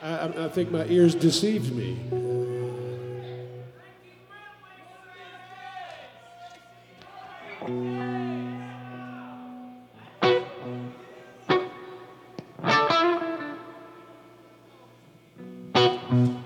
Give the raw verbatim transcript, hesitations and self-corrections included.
I, I think my ears deceived me. Uh,